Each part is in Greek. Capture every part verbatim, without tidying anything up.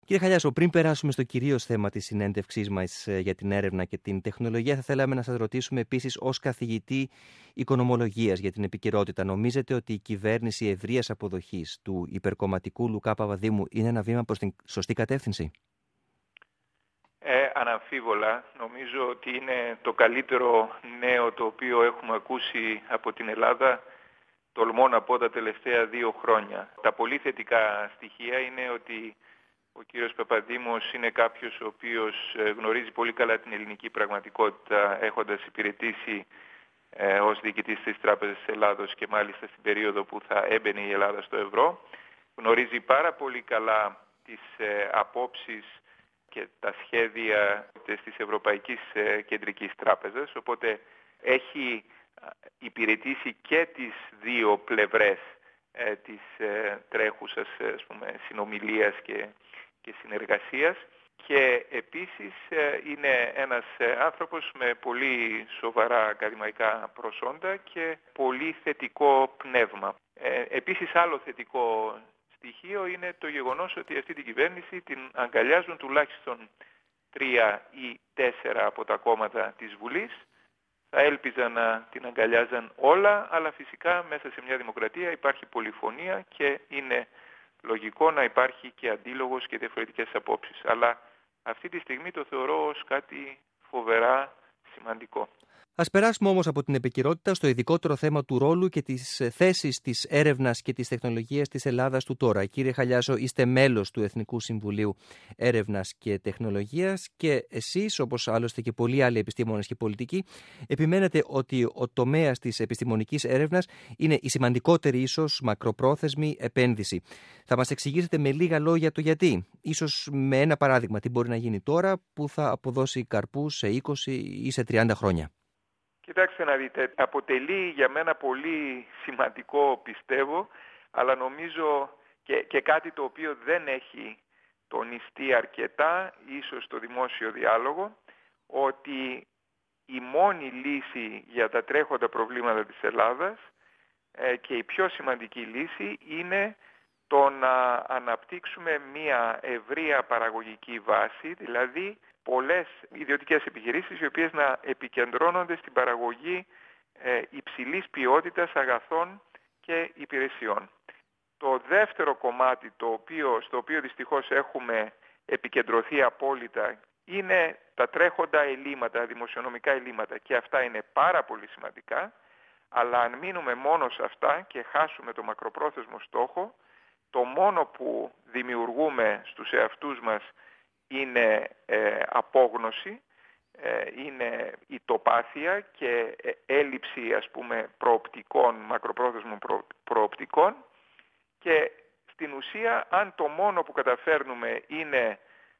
Κύριε Χαλιάσο, πριν περάσουμε στο κυρίως θέμα της συνέντευξής μας για την έρευνα και την τεχνολογία, θα θέλαμε να σας ρωτήσουμε επίσης ως καθηγητή οικονομολογίας για την επικαιρότητα. Νομίζετε ότι η κυβέρνηση ευρείας αποδοχής του υπερκομματικού Λουκά Παπαδήμου είναι ένα βήμα προς την σωστή κατεύθυνση? Ε, αναμφίβολα. Νομίζω ότι είναι το καλύτερο νέο το οποίο έχουμε ακούσει από την Ελλάδα, τολμώ να πω, τα τελευταία δύο χρόνια. Τα πολύ θετικά στοιχεία είναι ότι ο κύριος Παπαδήμος είναι κάποιος ο οποίος γνωρίζει πολύ καλά την ελληνική πραγματικότητα, έχοντας υπηρετήσει ε, ως διοικητής της Τράπεζας της Ελλάδος και μάλιστα στην περίοδο που θα έμπαινε η Ελλάδα στο ευρώ. Γνωρίζει πάρα πολύ καλά τις ε, απόψεις και τα σχέδια της Ευρωπαϊκής Κεντρικής Τράπεζας, οπότε έχει υπηρετήσει και τις δύο πλευρές ε, της ε, τρέχουσας ας πούμε, συνομιλίας και, και συνεργασίας και επίσης ε, είναι ένας ε, άνθρωπος με πολύ σοβαρά ακαδημαϊκά προσόντα και πολύ θετικό πνεύμα. Ε, επίσης άλλο θετικό στοιχείο είναι το γεγονός ότι αυτή την κυβέρνηση την αγκαλιάζουν τουλάχιστον τρία ή τέσσερα από τα κόμματα της Βουλής. Θα έλπιζα να την αγκαλιάζαν όλα, αλλά φυσικά μέσα σε μια δημοκρατία υπάρχει πολυφωνία και είναι λογικό να υπάρχει και αντίλογος και διαφορετικές απόψεις. Αλλά αυτή τη στιγμή το θεωρώ ως κάτι φοβερά σημαντικό. Ας περάσουμε όμως από την επικαιρότητα στο ειδικότερο θέμα του ρόλου και της θέσης της έρευνας και της τεχνολογίας της Ελλάδας του τώρα. Κύριε Χαλιάσο, είστε μέλος του Εθνικού Συμβουλίου Έρευνας και Τεχνολογίας και εσείς, όπως άλλωστε και πολλοί άλλοι επιστήμονες και πολιτικοί, επιμένετε ότι ο τομέας της επιστημονικής έρευνας είναι η σημαντικότερη ίσως μακροπρόθεσμη επένδυση. Θα μας εξηγήσετε με λίγα λόγια το γιατί. Ίσως με ένα παράδειγμα, τι μπορεί να γίνει τώρα που θα αποδώσει καρπούς σε είκοσι ή σε τριάντα χρόνια. Κοιτάξτε να δείτε, αποτελεί για μένα πολύ σημαντικό πιστεύω, αλλά νομίζω και, και κάτι το οποίο δεν έχει τονιστεί αρκετά, ίσως στο δημόσιο διάλογο, ότι η μόνη λύση για τα τρέχοντα προβλήματα της Ελλάδας ε, και η πιο σημαντική λύση είναι το να αναπτύξουμε μια ευρεία παραγωγική βάση, δηλαδή πολλές ιδιωτικές επιχειρήσεις οι οποίες να επικεντρώνονται στην παραγωγή ε, υψηλής ποιότητας αγαθών και υπηρεσιών. Το δεύτερο κομμάτι το οποίο, στο οποίο δυστυχώς έχουμε επικεντρωθεί απόλυτα είναι τα τρέχοντα ελλείμματα, δημοσιονομικά ελλείμματα και αυτά είναι πάρα πολύ σημαντικά, αλλά αν μείνουμε μόνο σε αυτά και χάσουμε το μακροπρόθεσμο στόχο, το μόνο που δημιουργούμε στους εαυτούς μας είναι ε, απόγνωση, ε, είναι ητοπάθεια και ε, έλλειψη ας πούμε προοπτικών, μακροπρόθεσμων προ, προοπτικών και στην ουσία αν το μόνο που καταφέρνουμε είναι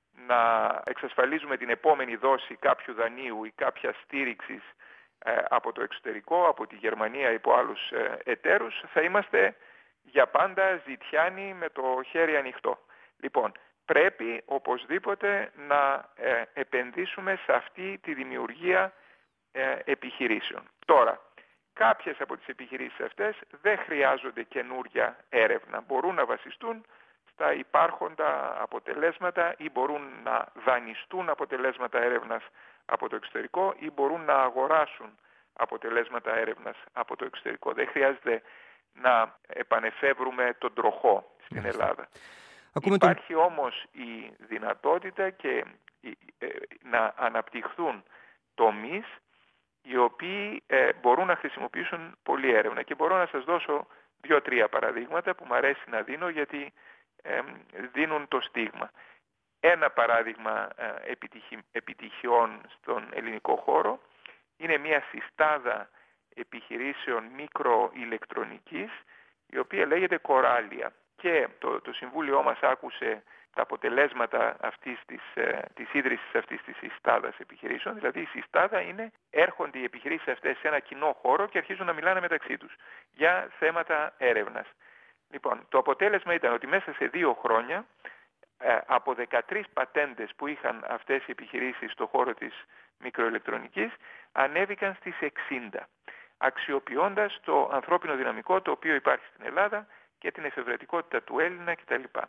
να εξασφαλίζουμε την επόμενη δόση κάποιου δανείου ή κάποια στήριξης ε, από το εξωτερικό, από τη Γερμανία ή από άλλους ε, εταίρους, θα είμαστε για πάντα ζητιάνοι με το χέρι ανοιχτό. Λοιπόν, πρέπει οπωσδήποτε να ε, επενδύσουμε σε αυτή τη δημιουργία ε, επιχειρήσεων. Τώρα, κάποιες από τις επιχειρήσεις αυτές δεν χρειάζονται καινούρια έρευνα. Μπορούν να βασιστούν στα υπάρχοντα αποτελέσματα ή μπορούν να δανειστούν αποτελέσματα έρευνας από το εξωτερικό ή μπορούν να αγοράσουν αποτελέσματα έρευνας από το εξωτερικό. Δεν χρειάζεται να επανεφεύρουμε τον τροχό στην Ελλάδα. Ακούμε Υπάρχει τον... όμως η δυνατότητα και ε, να αναπτυχθούν τομείς οι οποίοι ε, μπορούν να χρησιμοποιήσουν πολλή έρευνα. Και μπορώ να σας δώσω δύο-τρία παραδείγματα που μου αρέσει να δίνω γιατί ε, δίνουν το στίγμα. Ένα παράδειγμα ε, επιτυχη, επιτυχιών στον ελληνικό χώρο είναι μια συστάδα επιχειρήσεων μικροηλεκτρονικής η οποία λέγεται Κοράλια. Και το, το Συμβούλιο μας άκουσε τα αποτελέσματα αυτής της, ε, της ίδρυσης αυτής της συστάδας επιχειρήσεων. Δηλαδή η συστάδα είναι, έρχονται οι επιχειρήσεις αυτές σε ένα κοινό χώρο και αρχίζουν να μιλάνε μεταξύ τους για θέματα έρευνας. Λοιπόν, το αποτέλεσμα ήταν ότι μέσα σε δύο χρόνια ε, από δεκατρείς πατέντες που είχαν αυτές οι επιχειρήσεις στον χώρο της μικροηλεκτρονικής ανέβηκαν στις εξήντα, αξιοποιώντας το ανθρώπινο δυναμικό το οποίο υπάρχει στην Ελλάδα και την εφευρετικότητα του Έλληνα κτλ.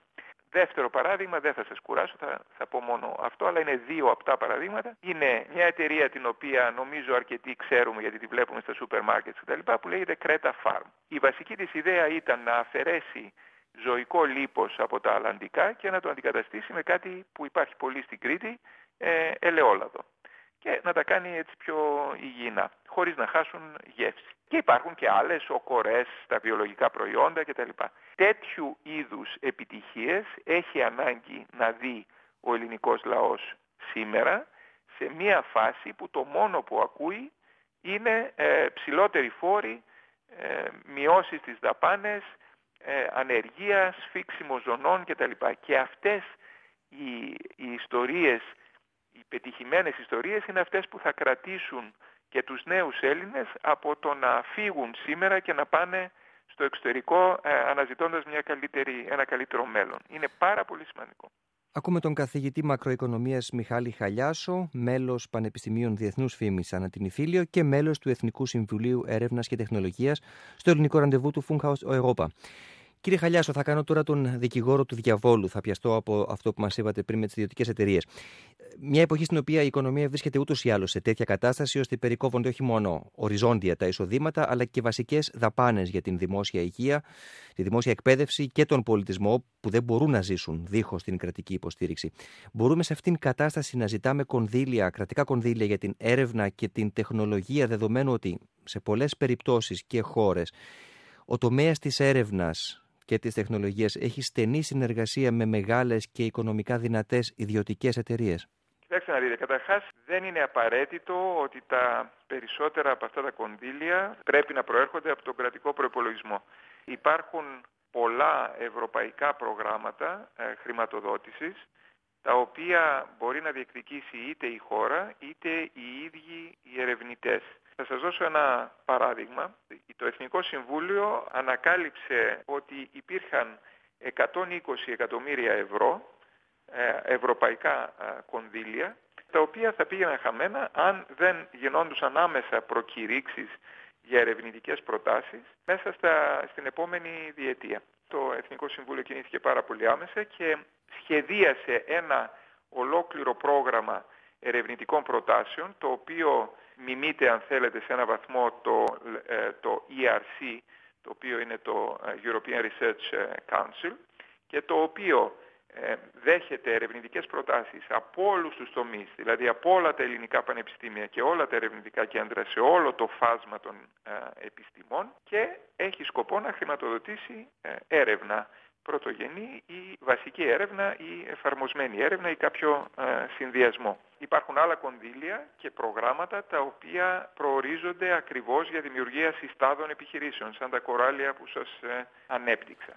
Δεύτερο παράδειγμα, δεν θα σας κουράσω, θα, θα πω μόνο αυτό, αλλά είναι δύο απτά παραδείγματα. Είναι μια εταιρεία την οποία νομίζω αρκετοί ξέρουμε γιατί τη βλέπουμε στα σούπερ μάρκετ κτλ. Που λέγεται Creta Farm. Η βασική της ιδέα ήταν να αφαιρέσει ζωικό λίπος από τα αλλαντικά και να το αντικαταστήσει με κάτι που υπάρχει πολύ στην Κρήτη, ε, ελαιόλαδο. Και να τα κάνει έτσι πιο υγιεινά, χωρίς να χάσουν γεύση. Και υπάρχουν και άλλες, οκορές στα βιολογικά προϊόντα κτλ. Τέτοιου είδους επιτυχίες έχει ανάγκη να δει ο ελληνικός λαός σήμερα σε μια φάση που το μόνο που ακούει είναι ε, ψηλότεροι φόροι, ε, μειώσεις στις δαπάνες, ε, ανεργία, σφίξιμο ζωνών κτλ. Και αυτές οι, οι ιστορίες, οι πετυχημένες ιστορίες είναι αυτές που θα κρατήσουν και τους νέους Έλληνες από το να φύγουν σήμερα και να πάνε στο εξωτερικό ε, αναζητώντας μια καλύτερη, ένα καλύτερο μέλλον. Είναι πάρα πολύ σημαντικό. Ακούμε τον καθηγητή μακροοικονομίας Μιχάλη Χαλιάσο, μέλος Πανεπιστημίων Διεθνούς Φήμης ανά την Ιφίλιο και μέλος του Εθνικού Συμβουλίου Έρευνας και Τεχνολογίας στο ελληνικό ραντεβού του Funkhaus Europa. Κύριε Χαλιάσο, θα κάνω τώρα τον δικηγόρο του διαβόλου. Θα πιαστώ από αυτό που μας είπατε πριν με τις ιδιωτικές εταιρείες. Μια εποχή στην οποία η οικονομία βρίσκεται ούτως ή άλλως σε τέτοια κατάσταση, ώστε περικόβονται όχι μόνο οριζόντια τα εισοδήματα, αλλά και βασικές δαπάνες για την δημόσια υγεία, τη δημόσια εκπαίδευση και τον πολιτισμό, που δεν μπορούν να ζήσουν δίχως την κρατική υποστήριξη. Μπορούμε σε αυτήν την κατάσταση να ζητάμε κονδύλια, κρατικά κονδύλια για την έρευνα και την τεχνολογία, δεδομένου ότι σε πολλές περιπτώσεις και χώρες ο τομέας της έρευνας και της τεχνολογίας έχει στενή συνεργασία με μεγάλες και οικονομικά δυνατές ιδιωτικές εταιρείες? Κοιτάξτε να δείτε, καταρχάς δεν είναι απαραίτητο ότι τα περισσότερα από αυτά τα κονδύλια πρέπει να προέρχονται από τον κρατικό προϋπολογισμό. Υπάρχουν πολλά ευρωπαϊκά προγράμματα ε, χρηματοδότησης, τα οποία μπορεί να διεκδικήσει είτε η χώρα είτε οι ίδιοι οι ερευνητές. Θα σας δώσω ένα παράδειγμα. Το Εθνικό Συμβούλιο ανακάλυψε ότι υπήρχαν εκατόν είκοσι εκατομμύρια ευρώ ευρωπαϊκά κονδύλια, τα οποία θα πήγαιναν χαμένα αν δεν γινόντουσαν άμεσα προκηρύξεις για ερευνητικές προτάσεις μέσα στα, στην επόμενη διετία. Το Εθνικό Συμβούλιο κινήθηκε πάρα πολύ άμεσα και σχεδίασε ένα ολόκληρο πρόγραμμα ερευνητικών προτάσεων, το οποίο μιμείται, αν θέλετε, σε ένα βαθμό το, το ι αρ σι, το οποίο είναι το European Research Council, και το οποίο δέχεται ερευνητικές προτάσεις από όλους τους τομείς, δηλαδή από όλα τα ελληνικά πανεπιστήμια και όλα τα ερευνητικά κέντρα σε όλο το φάσμα των επιστημών, και έχει σκοπό να χρηματοδοτήσει έρευνα πρωτογενή ή βασική έρευνα ή εφαρμοσμένη έρευνα ή κάποιο ε, συνδυασμό. Υπάρχουν άλλα κονδύλια και προγράμματα τα οποία προορίζονται ακριβώς για δημιουργία συστάδων επιχειρήσεων, σαν τα κοράλια που σας ε, ανέπτυξα.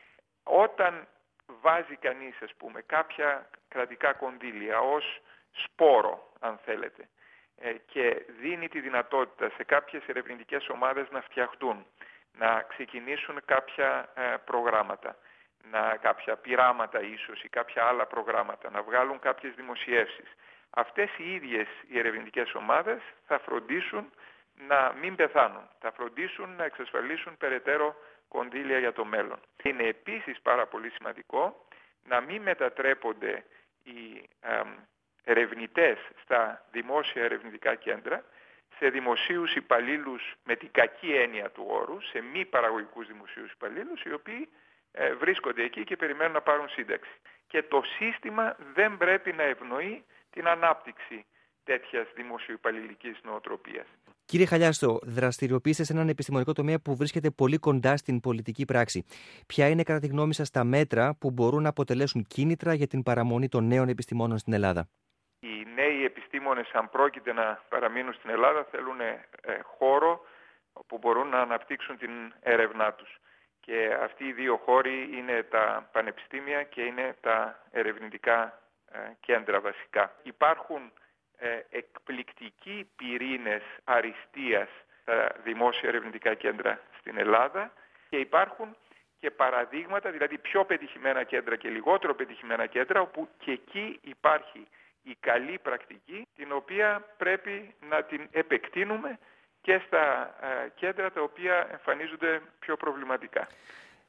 Όταν βάζει κανείς, ας πούμε, κάποια κρατικά κονδύλια ως σπόρο, αν θέλετε, ε, και δίνει τη δυνατότητα σε κάποιες ερευνητικές ομάδες να φτιαχτούν, να ξεκινήσουν κάποια ε, προγράμματα, να, κάποια πειράματα ίσως ή κάποια άλλα προγράμματα, να βγάλουν κάποιες δημοσιεύσεις. Αυτές οι ίδιες οι ερευνητικές ομάδες θα φροντίσουν να μην πεθάνουν, θα φροντίσουν να εξασφαλίσουν περαιτέρω κονδύλια για το μέλλον. Είναι επίσης πάρα πολύ σημαντικό να μην μετατρέπονται οι ε, ερευνητές στα δημόσια ερευνητικά κέντρα σε δημοσίους υπαλλήλους με την κακή έννοια του όρου, σε μη παραγωγικούς δημοσίους υπαλλήλους, οι οποίοι ε, βρίσκονται εκεί και περιμένουν να πάρουν σύνταξη. Και το σύστημα δεν πρέπει να ευνοεί την ανάπτυξη τέτοιας δημοσιοϊπαλληλικής νοοτροπίας. Κύριε Χαλιάσο, δραστηριοποιείστε σε έναν επιστημονικό τομέα που βρίσκεται πολύ κοντά στην πολιτική πράξη. Ποια είναι, κατά τη γνώμη σας, τα μέτρα που μπορούν να αποτελέσουν κίνητρα για την παραμονή των νέων επιστημόνων στην Ελλάδα? Οι νέοι επιστήμονες, αν πρόκειται να παραμείνουν στην Ελλάδα, θέλουν ε, χώρο που μπορούν να αναπτύξουν την έρευνά τους. Και αυτοί οι δύο χώροι είναι τα πανεπιστήμια και είναι τα ερευνητικά ε, κέντρα βασικά. Υπάρχουν ε, εκπληκτικοί πυρήνες αριστείας στα δημόσια ερευνητικά κέντρα στην Ελλάδα και υπάρχουν και παραδείγματα, δηλαδή πιο πετυχημένα κέντρα και λιγότερο πετυχημένα κέντρα, όπου και εκεί υπάρχει η καλή πρακτική, την οποία πρέπει να την επεκτείνουμε και στα ε, κέντρα τα οποία εμφανίζονται πιο προβληματικά.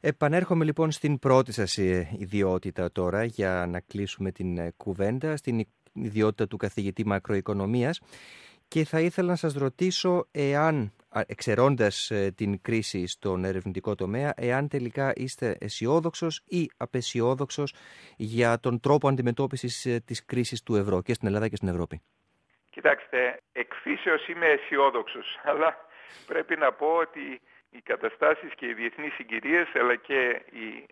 Επανέρχομαι λοιπόν στην πρώτη σας ιδιότητα τώρα για να κλείσουμε την κουβέντα, στην ιδιότητα του καθηγητή μακροοικονομίας, και θα ήθελα να σας ρωτήσω εάν, εξαιρώντας την κρίση στον ερευνητικό τομέα, εάν τελικά είστε αισιόδοξος ή απαισιόδοξος για τον τρόπο αντιμετώπισης της κρίσης του ευρώ και στην Ελλάδα και στην Ευρώπη. Κοιτάξτε, εκ φύσεως είμαι αισιόδοξος, αλλά πρέπει να πω ότι οι καταστάσεις και οι διεθνείς συγκυρίες, αλλά και οι,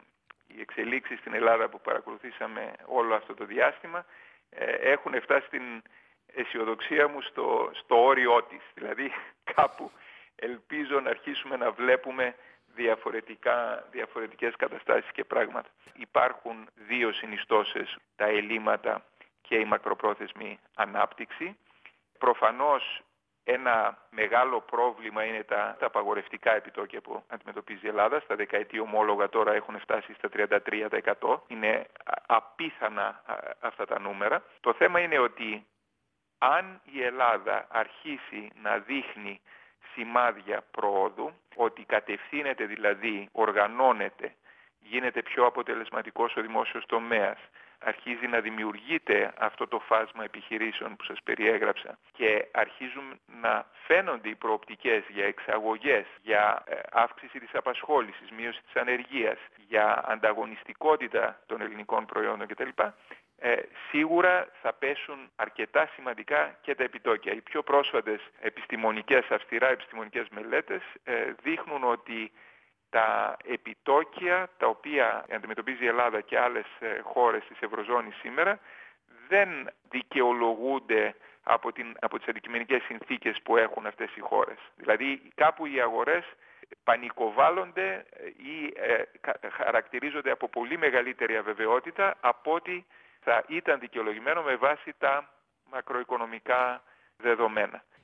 οι εξελίξεις στην Ελλάδα που παρακολουθήσαμε όλο αυτό το διάστημα, έχουν φτάσει στην αισιοδοξία μου στο, στο όριό της. Δηλαδή κάπου ελπίζω να αρχίσουμε να βλέπουμε διαφορετικά, διαφορετικές καταστάσεις και πράγματα. Υπάρχουν δύο συνιστώσεις, τα ελλείμματα και η μακροπρόθεσμη ανάπτυξη. Προφανώς ένα μεγάλο πρόβλημα είναι τα, τα απαγορευτικά επιτόκια που αντιμετωπίζει η Ελλάδα. Στα δεκαετή ομόλογα τώρα έχουν φτάσει στα τριάντα τρία τοις εκατό. Είναι απίθανα αυτά τα νούμερα. Το θέμα είναι ότι αν η Ελλάδα αρχίσει να δείχνει σημάδια προόδου, ότι κατευθύνεται δηλαδή, οργανώνεται, γίνεται πιο αποτελεσματικός ο δημόσιος τομέας, αρχίζει να δημιουργείται αυτό το φάσμα επιχειρήσεων που σας περιέγραψα και αρχίζουν να φαίνονται οι προοπτικές για εξαγωγές, για αύξηση της απασχόλησης, μείωση της ανεργίας, για ανταγωνιστικότητα των ελληνικών προϊόντων κτλ. Ε, σίγουρα θα πέσουν αρκετά σημαντικά και τα επιτόκια. Οι πιο πρόσφατες επιστημονικές, αυστηρά επιστημονικές μελέτες ε, δείχνουν ότι τα επιτόκια τα οποία αντιμετωπίζει η Ελλάδα και άλλες ε, χώρες της Ευρωζώνης σήμερα δεν δικαιολογούνται από, την, από τις αντικειμενικές συνθήκες που έχουν αυτές οι χώρες. Δηλαδή κάπου οι αγορές πανικοβάλλονται ή ε, χαρακτηρίζονται από πολύ μεγαλύτερη αβεβαιότητα από ότι θα ήταν δικαιολογημένο με βάση τα μακροοικονομικά δεδομένα.